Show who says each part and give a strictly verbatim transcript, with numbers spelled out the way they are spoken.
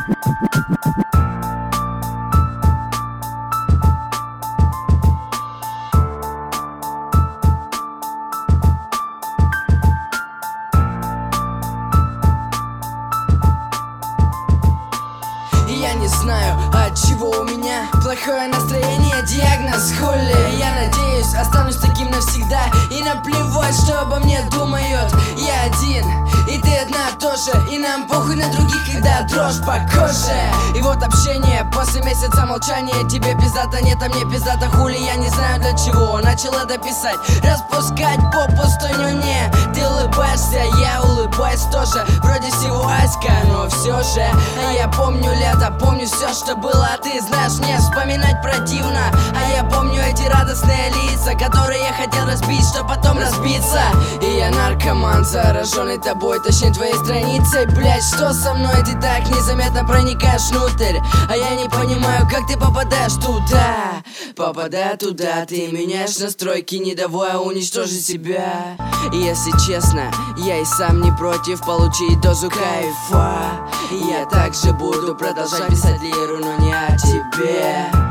Speaker 1: Я не знаю, от чего у меня плохое настроение, диагноз хули. Я надеюсь, останусь таким навсегда, и наплевать, что обо мне думают. Я один, и ты одна тоже, и нам похуй на других, когда дрожь по коже. И вот общение после месяца молчания. Тебе пиздата, нет, а мне пиздата, хули. Я не знаю для чего начал это писать, распускать попусту нюне. Ты улыбаешься, я улыбаюсь тоже. Вроде всего аська, но все же. А я помню лето, помню все, что было. А ты знаешь, мне вспоминать противно. А я помню эти радостные лица, которые я хотел разбить, чтоб потом разбиться. И я наркоман, зараженный тобой, точнее твоей страницей. Блять, что со мной? Ты так незаметно проникаешь внутрь, а я не понимаю, как ты попадаешь туда. Попадая туда, ты меняешь настройки, не давая уничтожить себя. И если честно, я и сам не против получить дозу кайфа. И я также буду продолжать писать лиру, но не о тебе.